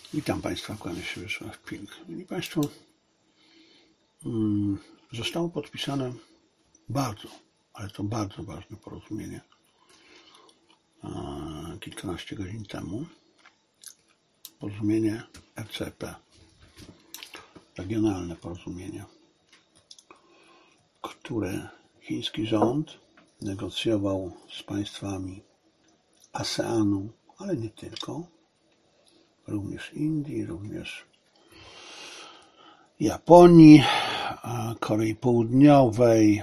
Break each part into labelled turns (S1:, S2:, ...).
S1: Witam Państwa, kłaniam się Wiesław Pink. Szanowni Państwo, zostało podpisane bardzo, ale to bardzo ważne porozumienie kilkanaście godzin temu. Porozumienie RCEP, regionalne porozumienie, które chiński rząd negocjował z państwami ASEANu, ale nie tylko, również Indii, również Japonii, Korei Południowej,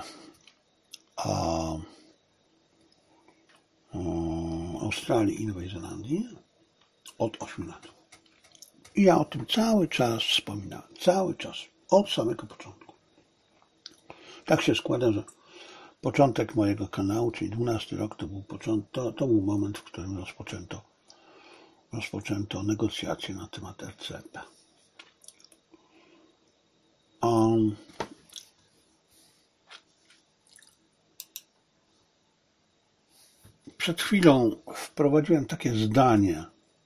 S1: Australii i Nowej Zelandii od 8 lat. I ja o tym cały czas wspominałem, cały czas, od samego początku. Tak się składa, że początek mojego kanału, czyli 12 rok, to był moment, w którym rozpoczęto negocjacje na temat RCEP. Przed chwilą wprowadziłem takie zdanie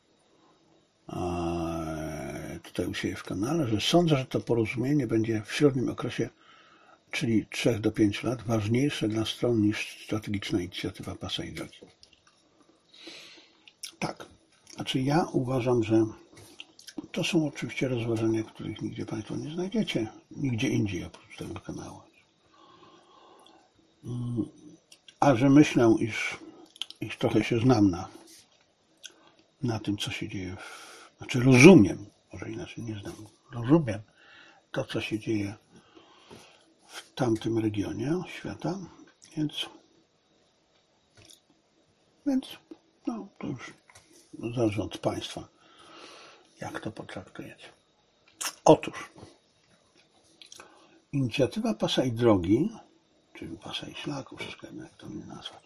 S1: tutaj u siebie w kanale, że sądzę, że to porozumienie będzie w średnim okresie, czyli 3 do 5 lat, ważniejsze dla stron niż strategiczna inicjatywa pasa i drogi. Tak. Znaczy ja uważam, że to są oczywiście rozważania, których nigdzie Państwo nie znajdziecie, nigdzie indziej oprócz tego kanału. A że myślę, iż trochę się znam na tym, co się dzieje, znaczy rozumiem, może inaczej nie znam, rozumiem to, co się dzieje w tamtym regionie świata, więc no, to już zależy od Państwa, jak to potraktujecie. Otóż inicjatywa pasa i drogi, czyli pasa i szlaku, wszystko jedno jak to mnie nazwać,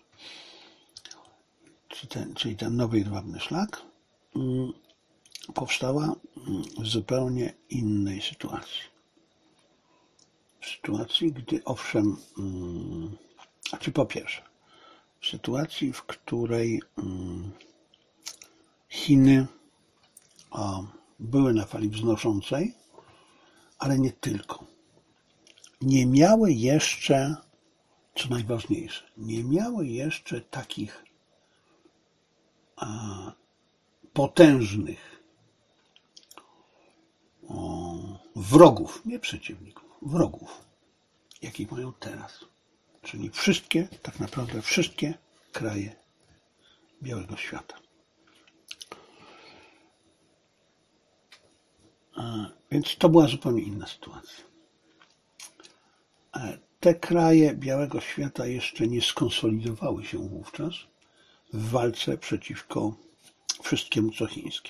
S1: czyli ten nowy jedwabny szlak, powstała w zupełnie innej sytuacji. W sytuacji, gdy owszem, po pierwsze, w sytuacji, w której Chiny były na fali wznoszącej, ale nie tylko. Nie miały jeszcze, co najważniejsze, nie miały jeszcze takich potężnych wrogów, nie przeciwników, wrogów, jakich mają teraz. Czyli tak naprawdę wszystkie kraje Białego Świata. Więc to była zupełnie inna sytuacja. Te kraje Białego Świata jeszcze nie skonsolidowały się wówczas w walce przeciwko wszystkiemu, co chińskie.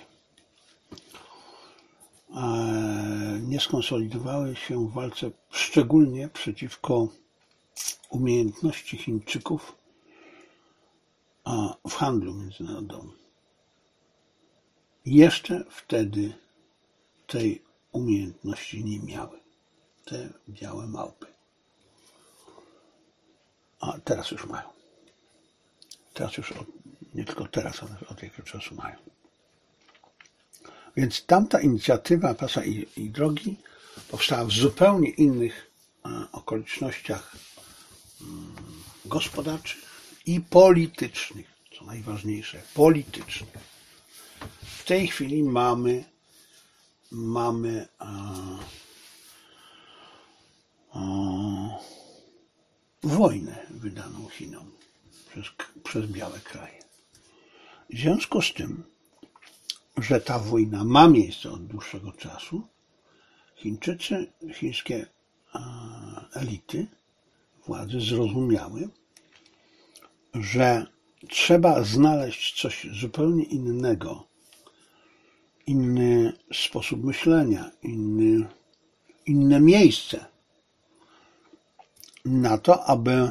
S1: Nie skonsolidowały się w walce szczególnie przeciwko umiejętności Chińczyków w handlu międzynarodowym. Jeszcze wtedy tej umiejętności nie miały te białe małpy. A teraz już mają. Teraz już, nie tylko teraz, ale od jakiegoś czasu mają. Więc tamta inicjatywa pasa i drogi powstała w zupełnie innych okolicznościach gospodarczych i politycznych, co najważniejsze, politycznych. W tej chwili mamy wojnę wydaną Chinom przez białe kraje. W związku z tym, że ta wojna ma miejsce od dłuższego czasu, chińskie elity, władze zrozumiały, że trzeba znaleźć coś zupełnie innego, inny sposób myślenia, inne miejsce na to, aby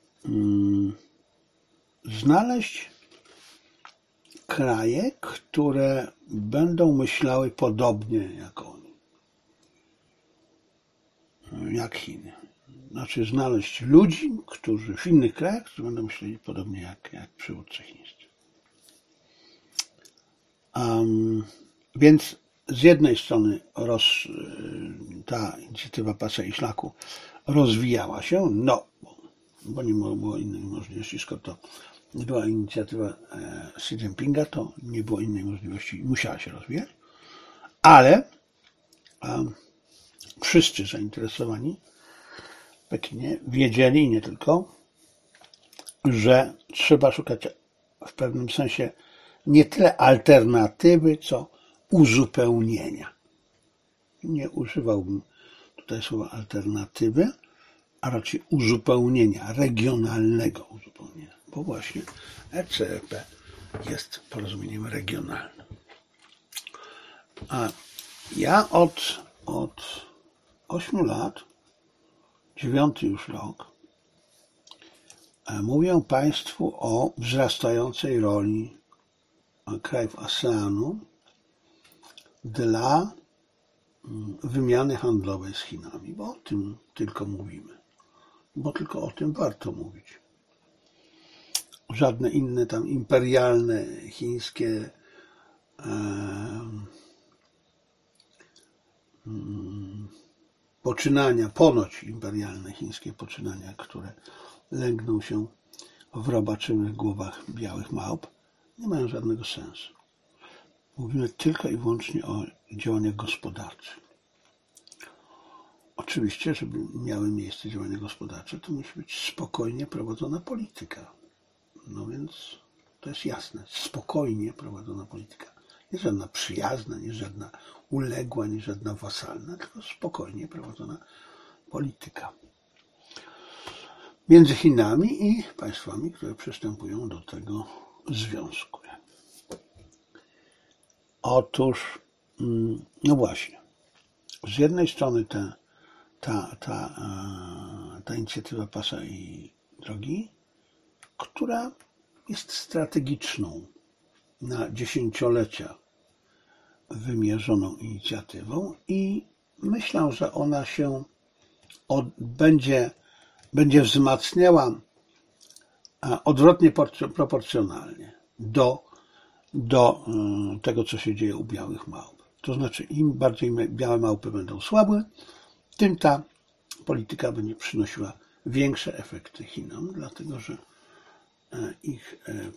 S1: znaleźć kraje, które będą myślały podobnie jak oni, jak Chiny. Znaczy znaleźć ludzi, którzy w innych krajach, którzy będą myśleli podobnie jak przywódcy chińscy. Więc z jednej strony ta inicjatywa Pasa i Szlaku rozwijała się, bo nie było innej możliwości, skoro to nie była inicjatywa Xi Jinpinga, to nie było innej możliwości, musiała się rozwijać, ale wszyscy zainteresowani w Pekinie wiedzieli, i nie tylko, że trzeba szukać w pewnym sensie nie tyle alternatywy, co uzupełnienia. Nie używałbym tutaj słowa alternatywy, a raczej uzupełnienia, regionalnego uzupełnienia, bo właśnie ECEP jest porozumieniem regionalnym. A ja od 8 lat, 9 już rok, mówię Państwu o wzrastającej roli krajów ASEANu dla wymiany handlowej z Chinami, bo o tym tylko mówimy, bo tylko o tym warto mówić. Żadne inne tam imperialne chińskie poczynania, ponoć imperialne chińskie poczynania, które lęgną się w robaczywych głowach białych małp, nie mają żadnego sensu. Mówimy tylko i wyłącznie o działaniach gospodarczych. Oczywiście, żeby miały miejsce działania gospodarcze, to musi być spokojnie prowadzona polityka. No więc to jest jasne. Spokojnie prowadzona polityka. Nie żadna przyjazna, nie żadna uległa, nie żadna wasalna, tylko spokojnie prowadzona polityka. Między Chinami i państwami, które przystępują do tego związku. Otóż, no właśnie, z jednej strony ta inicjatywa Pasa i Drogi, która jest strategiczną na dziesięciolecia wymierzoną inicjatywą i myślę, że ona się będzie wzmacniała odwrotnie proporcjonalnie do tego, co się dzieje u białych małp. To znaczy, im bardziej białe małpy będą słabły, tym ta polityka będzie przynosiła większe efekty Chinom, dlatego że ich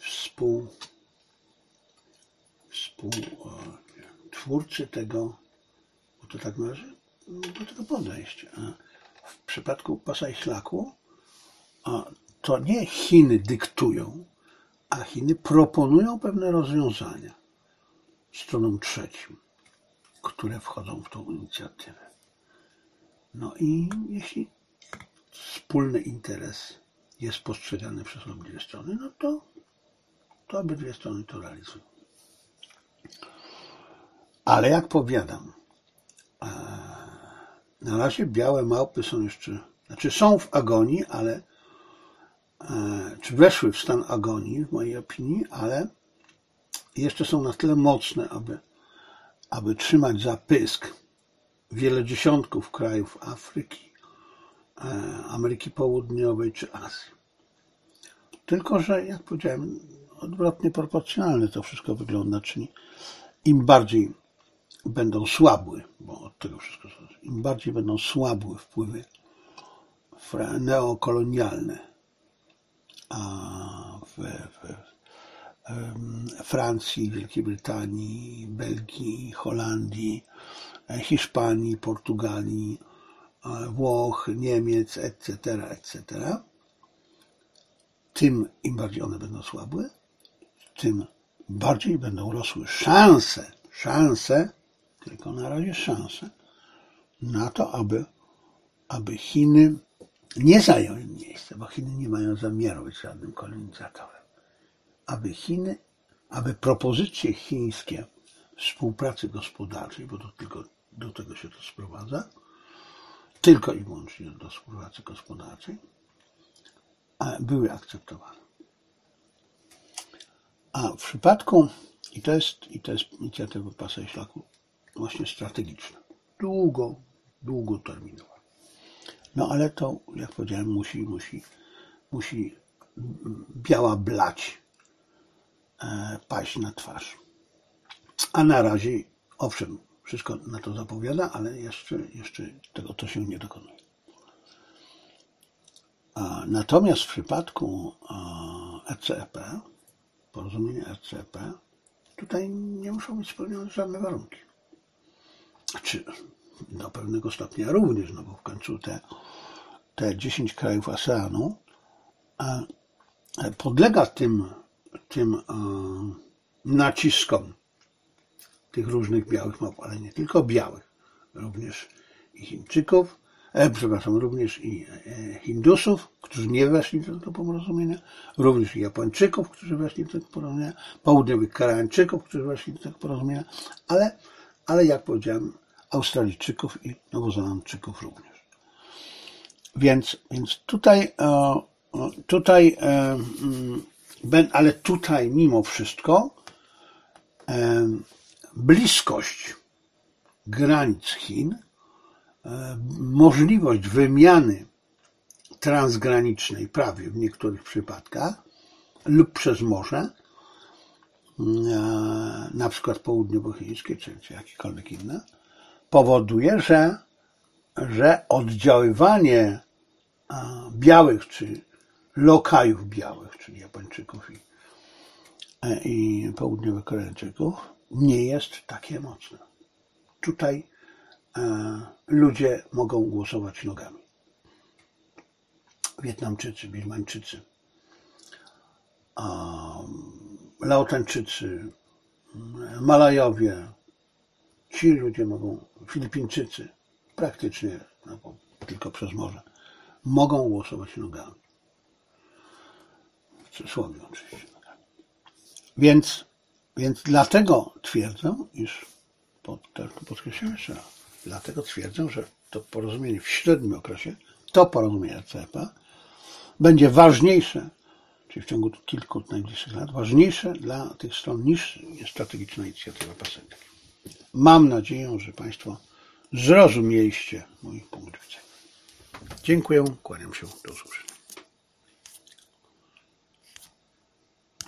S1: współtwórcy tego, bo to tak należy do tego podejść. W przypadku Pasa i Szlaku to nie Chiny dyktują, a Chiny proponują pewne rozwiązania stronom trzecim, które wchodzą w tą inicjatywę. No i jeśli wspólny interes jest postrzegany przez obydwie strony, no to obydwie strony to realizują. Ale jak powiadam, na razie białe małpy są w agonii, ale czy weszły w stan agonii, w mojej opinii, ale jeszcze są na tyle mocne, aby trzymać za pysk wiele dziesiątków krajów Afryki, Ameryki Południowej czy Azji. Tylko że, jak powiedziałem, odwrotnie proporcjonalne to wszystko wygląda, czyli im bardziej będą słabły, bo od tego wszystko zależy, im bardziej będą słabły wpływy neokolonialne w Francji, Wielkiej Brytanii, Belgii, Holandii, Hiszpanii, Portugalii, Włoch, Niemiec, etc., tym im bardziej one będą słabły, tym bardziej będą rosły szanse, tylko na razie szanse, na to, aby Chiny nie zajęły miejsca, bo Chiny nie mają zamiaru być żadnym kolonizatorem. Aby propozycje chińskie współpracy gospodarczej, bo do tego się to sprowadza, tylko i wyłącznie do współpracy gospodarczej, były akceptowane. A w przypadku, i to jest inicjatywa Pasa i Szlaku, właśnie strategiczna, długoterminowa. No ale to, jak powiedziałem, musi biała blać paść na twarz. A na razie, owszem, Wszystko na to zapowiada, ale jeszcze tego to się nie dokonuje. Natomiast w przypadku RCEP, porozumienia RCEP, tutaj nie muszą być spełnione żadne warunki. Czy do pewnego stopnia również, no bo w końcu te 10 krajów ASEANu podlega tym naciskom tych różnych białych map, ale nie tylko białych, również i Chińczyków, również i Hindusów, którzy nie weszli do tego porozumienia, również i Japończyków, którzy weszli do tego porozumienia, południowych Koreańczyków, którzy weszli do tego porozumienia, ale jak powiedziałem, Australijczyków i Nowozelandczyków również. Więc ale tutaj mimo wszystko bliskość granic Chin, możliwość wymiany transgranicznej prawie w niektórych przypadkach lub przez morze, na przykład południowochińskie czy jakiekolwiek inne, powoduje, że oddziaływanie białych czy lokajów białych, czyli Japończyków i południowych Koreańczyków, nie jest takie mocne. Tutaj ludzie mogą głosować nogami. Wietnamczycy, Birmańczycy, Laotańczycy, Malajowie, ci ludzie mogą, Filipińczycy, praktycznie tylko przez morze, mogą głosować nogami. W cudzysłowie oczywiście nogami. Więc dlatego twierdzę, iż, podkreślam jeszcze raz, dlatego twierdzę, że to porozumienie w średnim okresie, to porozumienie RCEP będzie ważniejsze, czyli w ciągu kilku najbliższych lat, ważniejsze dla tych stron niż strategiczna inicjatywa Pacyfik. Mam nadzieję, że Państwo zrozumieliście mój punkt widzenia. Dziękuję, kłaniam się, do usłyszenia.